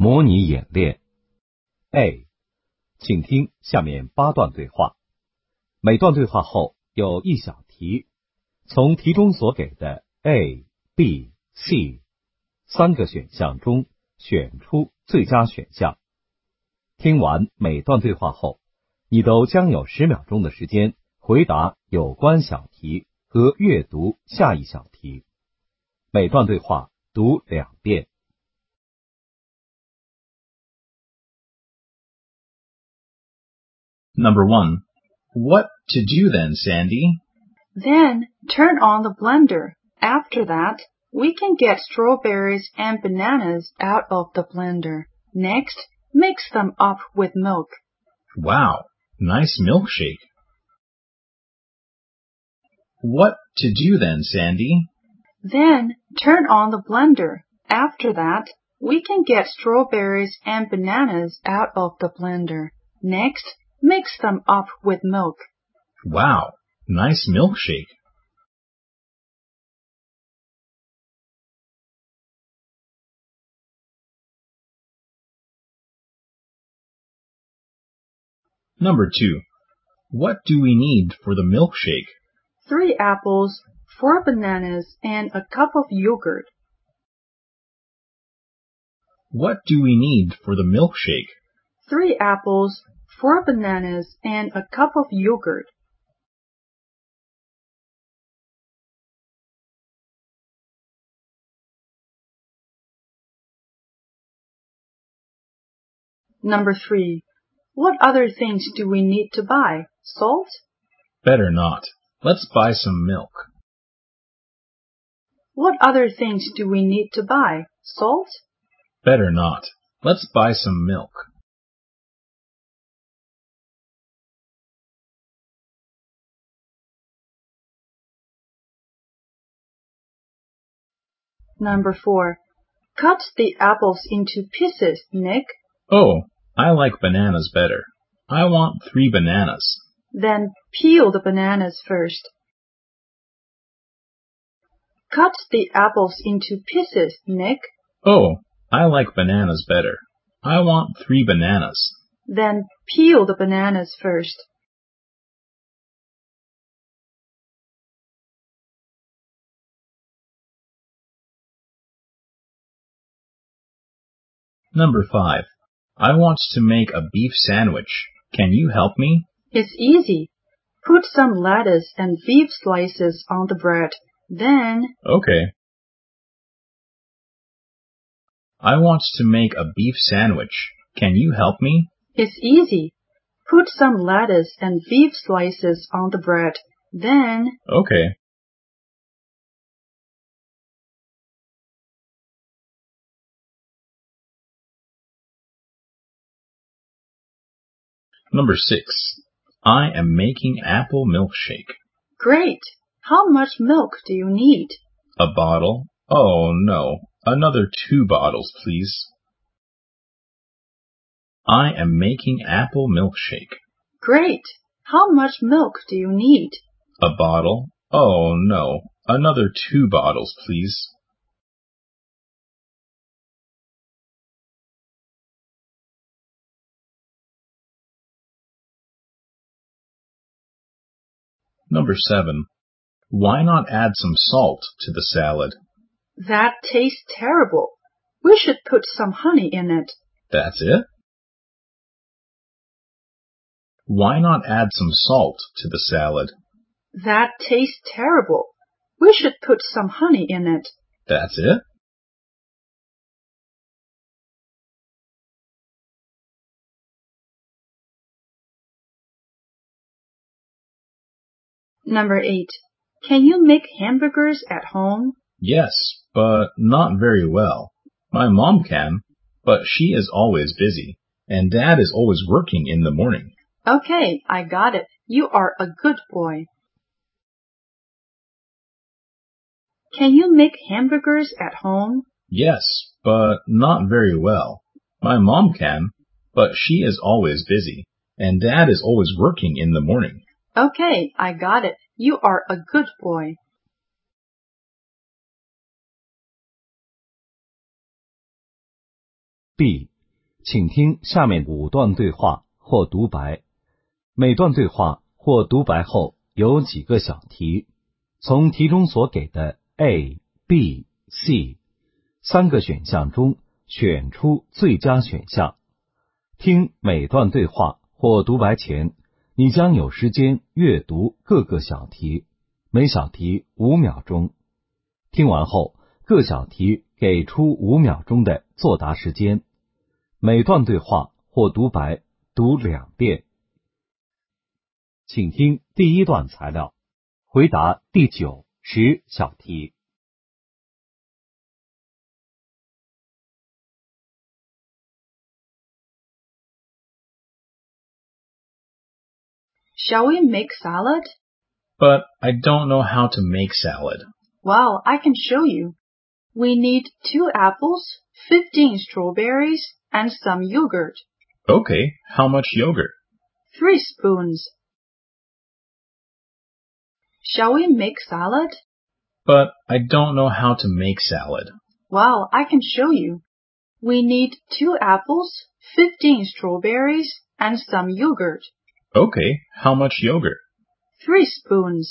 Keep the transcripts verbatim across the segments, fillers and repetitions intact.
模拟演练 A， 请听下面八段对话。每段对话后有一小题，从题中所给的 A、B、C 三个选项中选出最佳选项。听完每段对话后，你都将有十秒钟的时间回答有关小题和阅读下一小题。每段对话读两遍。 Number one. What to do then, Sandy? Then turn on the blender. After that, we can get strawberries and bananas out of the blender. Next, mix them up with milk. Wow, nice milkshake. What to do then, Sandy? Then turn on the blender. After that, we can get strawberries and bananas out of the blender. Next, mix them up with milk. Wow, nice milkshake. Number two. What do we need for the milkshake? Three apples, four bananas, and a cup of yogurt. What do we need for the milkshake? Three apples, four bananas, and a cup of yogurt. Number three. What other things do we need to buy? Salt? Better not. Let's buy some milk. What other things do we need to buy? Salt? Better not. Let's buy some milk. Number four. Cut the apples into pieces, Nick. Oh, I like bananas better. I want three bananas. Then peel the bananas first. Cut the apples into pieces, Nick. Oh, I like bananas better. I want three bananas. Then peel the bananas first. Number five. I want to make a beef sandwich. Can you help me? It's easy. Put some lettuce and beef slices on the bread. Then... Okay. I want to make a beef sandwich. Can you help me? It's easy. Put some lettuce and beef slices on the bread. Then... Okay. Number six. I am making apple milkshake. Great! How much milk do you need? A bottle? Oh, no. Another two bottles, please. I am making apple milkshake. Great! How much milk do you need? A bottle? Oh, no. Another two bottles, please. Number seven. Why not add some salt to the salad? That tastes terrible. We should put some honey in it. That's it? Why not add some salt to the salad? That tastes terrible. We should put some honey in it. That's it? Number eight. Can you make hamburgers at home? Yes, but not very well. My mom can, but she is always busy, and Dad is always working in the morning. Okay, I got it. You are a good boy. Can you make hamburgers at home? Yes, but not very well. My mom can, but she is always busy, and Dad is always working in the morning. Okay, I got it. You are a good boy. B. 请听下面五段对话或独白。每段对话或独白后有几个小题，从题中所给的 A、B、C 三个选项中选出最佳选项。听每段对话或独白前，你将有时间阅读各个小题，每小题五秒钟。听完后，各小题给出五秒钟的作答时间。每段对话或独白读两遍。请听第一段材料，回答第九、十小题。 Shall we make salad? But I don't know how to make salad. Well, I can show you. We need two apples, fifteen strawberries, and some yogurt. Okay, how much yogurt? Three spoons. Shall we make salad? But I don't know how to make salad. Well, I can show you. We need two apples, fifteen strawberries, and some yogurt. Okay, how much yogurt? Three spoons.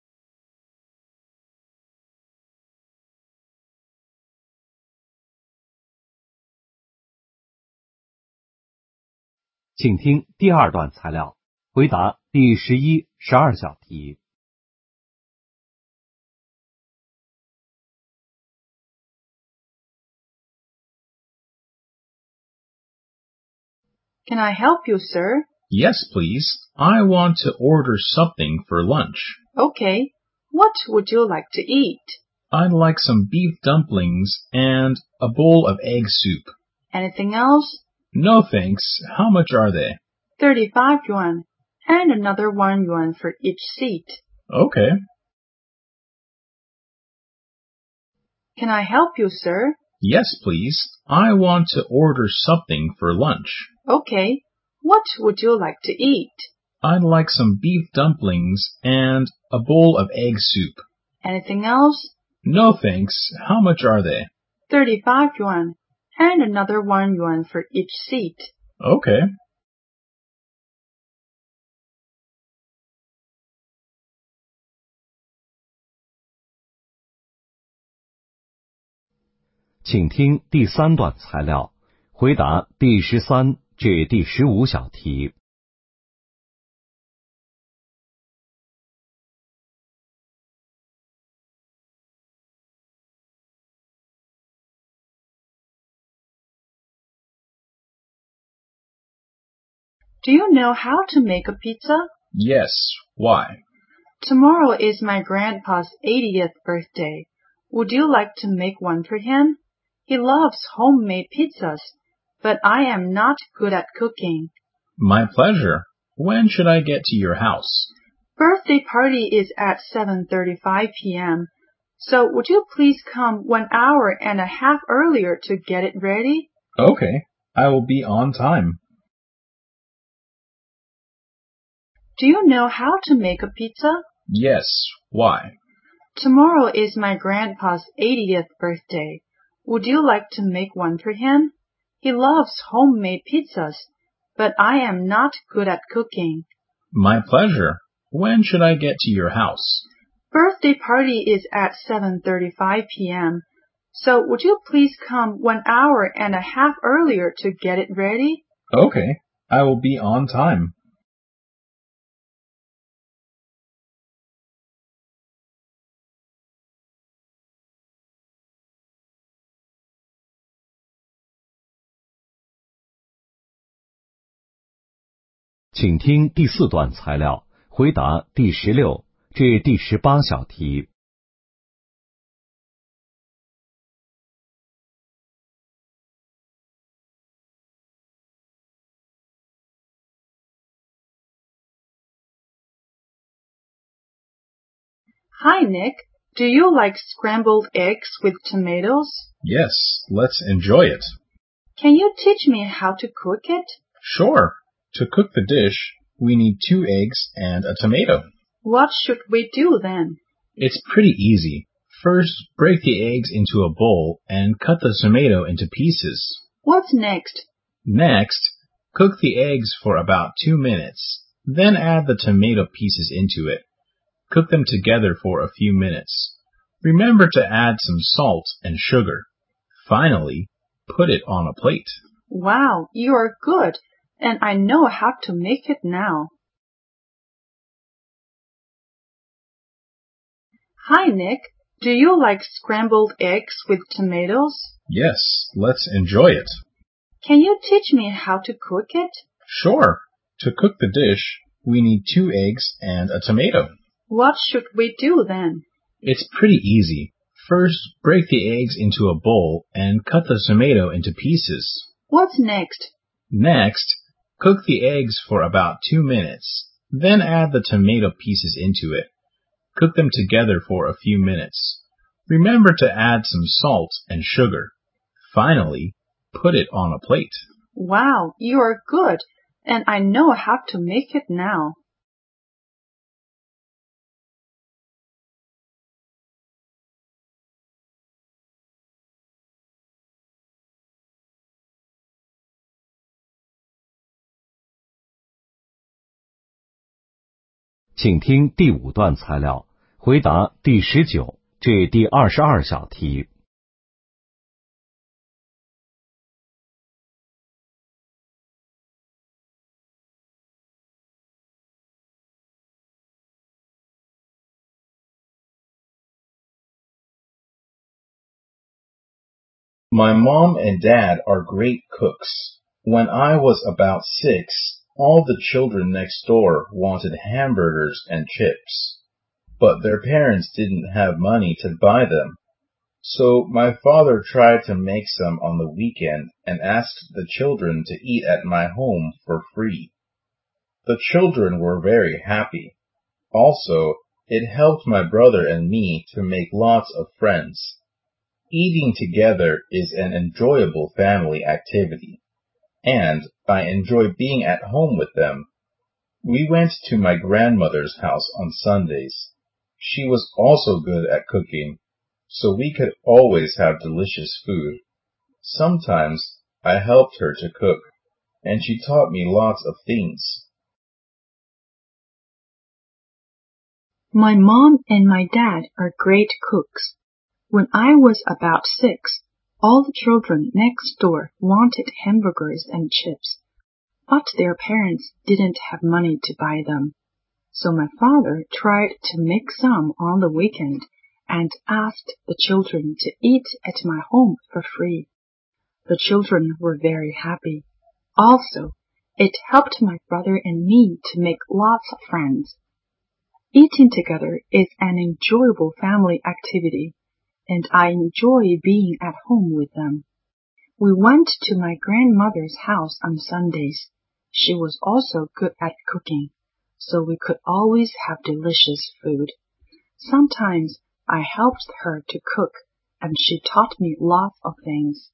请听第二段材料，回答第十一、十二小题。 Can I help you, sir? Yes, please. I want to order something for lunch. Okay. What would you like to eat? I'd like some beef dumplings and a bowl of egg soup. Anything else? No thanks. How much are they? Thirty-five yuan, and another one yuan for each seat. Okay. Can I help you, sir? Yes, please. I want to order something for lunch. Okay. What would you like to eat? I'd like some beef dumplings and a bowl of egg soup. Anything else? No thanks. How much are they? Thirty-five yuan, and another one yuan for each seat. Okay. 请听第三段材料，回答第十三至第十五小题。 Do you know how to make a pizza? Yes. Why? Tomorrow is my grandpa's eightieth birthday. Would you like to make one for him? He loves homemade pizzas, but I am not good at cooking. My pleasure. When should I get to your house? Birthday party is at seven thirty-five p.m. So would you please come one hour and a half earlier to get it ready? Okay. I will be on time. Do you know how to make a pizza? Yes. Why? Tomorrow is my grandpa's eightieth birthday. Would you like to make one for him? He loves homemade pizzas, but I am not good at cooking. My pleasure. When should I get to your house? Birthday party is at seven thirty-five p.m. So would you please come one hour and a half earlier to get it ready? Okay. I will be on time. 请听第四段材料，回答第十六至第十八小题。 Hi, Nick. Do you like scrambled eggs with tomatoes? Yes, let's enjoy it. Can you teach me how to cook it? Sure. To cook the dish, we need two eggs and a tomato. What should we do then? It's pretty easy. First, break the eggs into a bowl and cut the tomato into pieces. What's next? Next, cook the eggs for about two minutes. Then add the tomato pieces into it. Cook them together for a few minutes. Remember to add some salt and sugar. Finally, put it on a plate. Wow, you are good, and I know how to make it now. Hi, Nick. Do you like scrambled eggs with tomatoes? Yes, let's enjoy it. Can you teach me how to cook it? Sure. To cook the dish, we need two eggs and a tomato. What should we do then? It's pretty easy. First, break the eggs into a bowl and cut the tomato into pieces. What's next? Next, cook the eggs for about two minutes. Then add the tomato pieces into it. Cook them together for a few minutes. Remember to add some salt and sugar. Finally, put it on a plate. Wow, you are good, and I know how to make it now. "请听第五段材料，回答第十九至第二十二小题。 My mom and dad are great cooks. When I was about six, all the children next door wanted hamburgers and chips, but their parents didn't have money to buy them. So my father tried to make some on the weekend and asked the children to eat at my home for free. The children were very happy. Also, it helped my brother and me to make lots of friends. Eating together is an enjoyable family activity, and I enjoy being at home with them. We went to my grandmother's house on Sundays. She was also good at cooking, so we could always have delicious food. Sometimes I helped her to cook, and she taught me lots of things. My mom and my dad are great cooks. When I was about six, all the children next door wanted hamburgers and chips, but their parents didn't have money to buy them. So my father tried to make some on the weekend and asked the children to eat at my home for free. The children were very happy. Also, it helped my brother and me to make lots of friends. Eating together is an enjoyable family activity, and I enjoy being at home with them. We went to my grandmother's house on Sundays. She was also good at cooking, so we could always have delicious food. Sometimes I helped her to cook, and she taught me lots of things.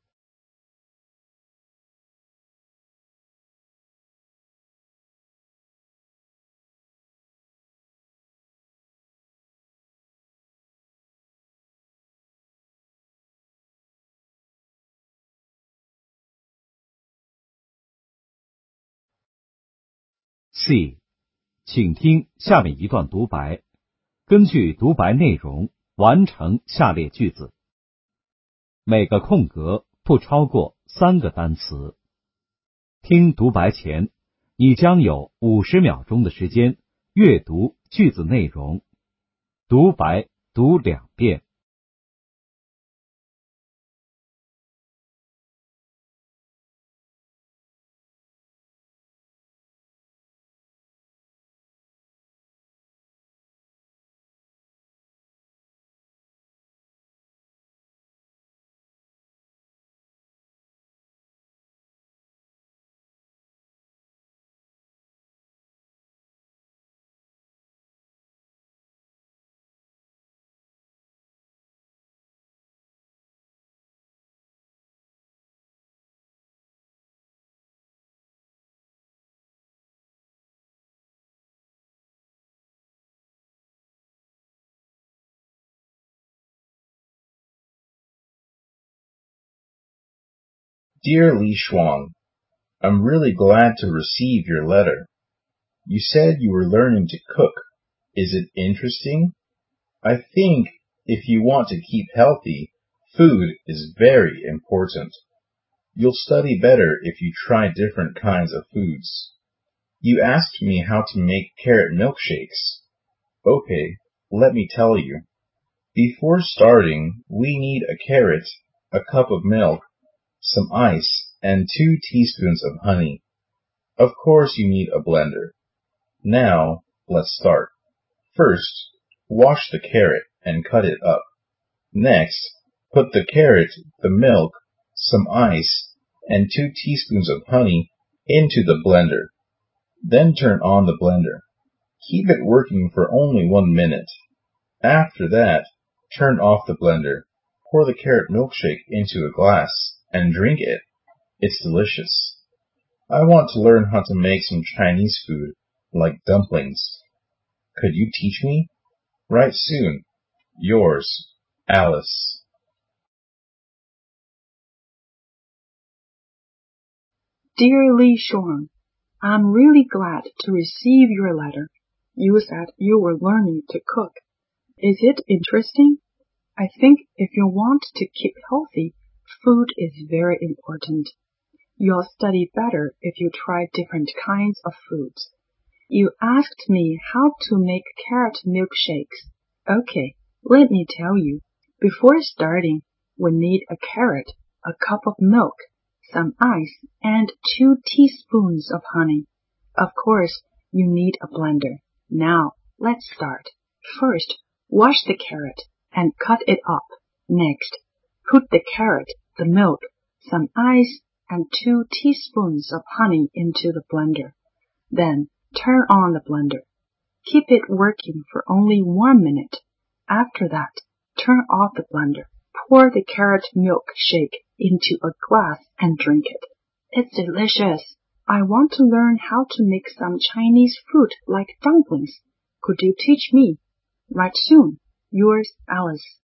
C， 请听下面一段独白，根据独白内容完成下列句子。每个空格不超过三个单词。听独白前，你将有五十秒钟的时间阅读句子内容。独白读两遍。 Dear Li Shuang, I'm really glad to receive your letter. You said you were learning to cook. Is it interesting? I think if you want to keep healthy, food is very important. You'll study better if you try different kinds of foods. You asked me how to make carrot milkshakes. Okay, let me tell you. Before starting, we need a carrot, a cup of milk, some ice, and two teaspoons of honey. Of course you need a blender. Now, let's start. First, wash the carrot and cut it up. Next, put the carrot, the milk, some ice, and two teaspoons of honey into the blender. Then turn on the blender. Keep it working for only one minute. After that, turn off the blender. Pour the carrot milkshake into a glass and drink it. It's delicious. I want to learn how to make some Chinese food, like dumplings. Could you teach me? Write soon. Yours, Alice. Dear Li Shuang, I'm really glad to receive your letter. You said you were learning to cook. Is it interesting? I think if you want to keep healthy, food is very important. You'll study better if you try different kinds of foods. You asked me how to make carrot milkshakes. Okay, let me tell you. Before starting, we need a carrot, a cup of milk, some ice, and two teaspoons of honey. Of course, you need a blender. Now, let's start. First, wash the carrot and cut it up. Next, put the carrot, the milk, some ice, and two teaspoons of honey into the blender. Then, turn on the blender. Keep it working for only one minute. After that, turn off the blender. Pour the carrot milkshake into a glass and drink it. It's delicious. I want to learn how to make some Chinese food like dumplings. Could you teach me? Write soon. Yours, Alice.